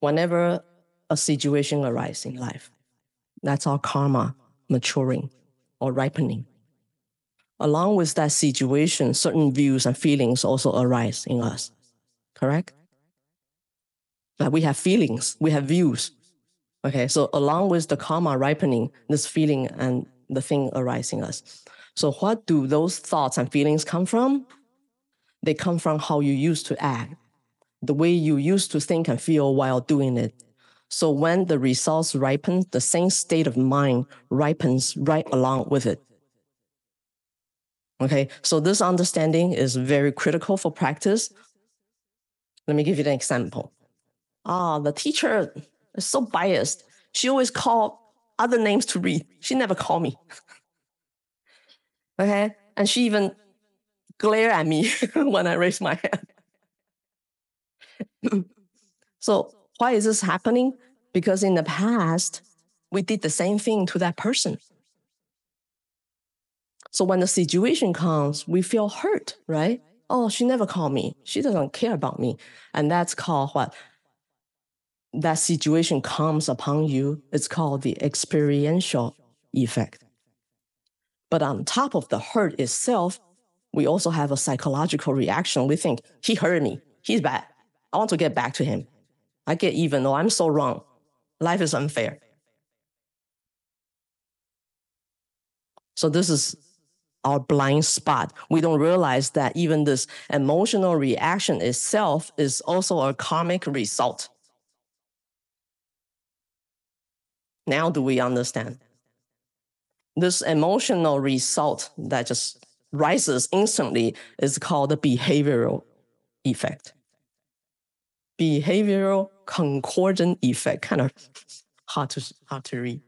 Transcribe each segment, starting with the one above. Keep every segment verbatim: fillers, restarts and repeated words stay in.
whenever a situation arises in life, that's our karma maturing or ripening. Along with that situation, certain views and feelings also arise in us, correct? Like we have feelings, we have views. Okay, so along with the karma ripening, this feeling and the thing arising in us. So what do those thoughts and feelings come from? They come from how you used to act, the way you used to think and feel while doing it. So when the results ripen, the same state of mind ripens right along with it. Okay, so this understanding is very critical for practice. Let me give you an example. Ah, the teacher is so biased. She always call other names to read. She never call me. Okay, and she even glare at me when I raise my hand. So why is this happening? Because in the past, we did the same thing to that person. So when the situation comes, we feel hurt, right? Oh, she never called me. She doesn't care about me. And that's called what? That situation comes upon you. It's called the experiential effect. But on top of the hurt itself, we also have a psychological reaction. We think, he hurt me. He's bad. I want to get back to him. I get even. Oh, I'm so wrong. Life is unfair. So this is our blind spot. We don't realize that even this emotional reaction itself is also a karmic result. Now do we understand? This emotional result that just rises instantly is called the behavioral effect. Behavioral concordant effect, kind of hard to, hard to read.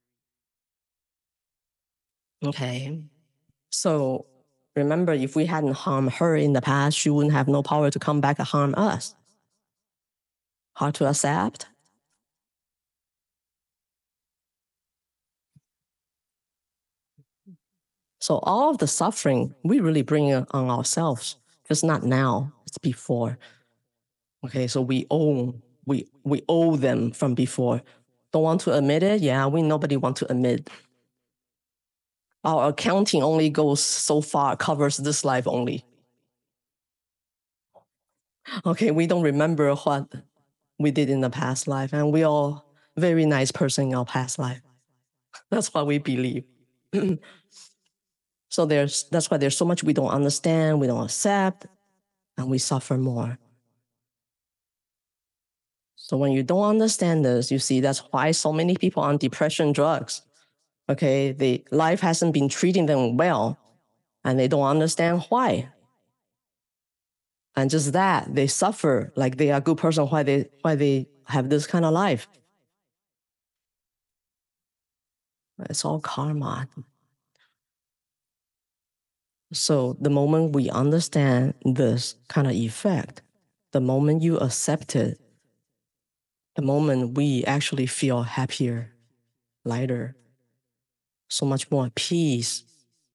Okay. So remember, if we hadn't harmed her in the past, she wouldn't have no power to come back and harm us. Hard to accept? So all of the suffering, we really bring it on ourselves. It's not now, it's before. Okay, so we owe, we, we owe them from before. Don't want to admit it? Yeah, we nobody want to admit. Our accounting only goes so far, covers this life only. Okay, we don't remember what we did in the past life, and we all very nice person in our past life. That's what we believe. So there's that's why there's so much we don't understand, we don't accept, and we suffer more. So when you don't understand this, you see that's why so many people on depression drugs. Okay, the life hasn't been treating them well, and they don't understand why. And just that, they suffer like they are a good person, why they why they have this kind of life. It's all karma. So the moment we understand this kind of effect, the moment you accept it, the moment we actually feel happier, lighter, so much more peace,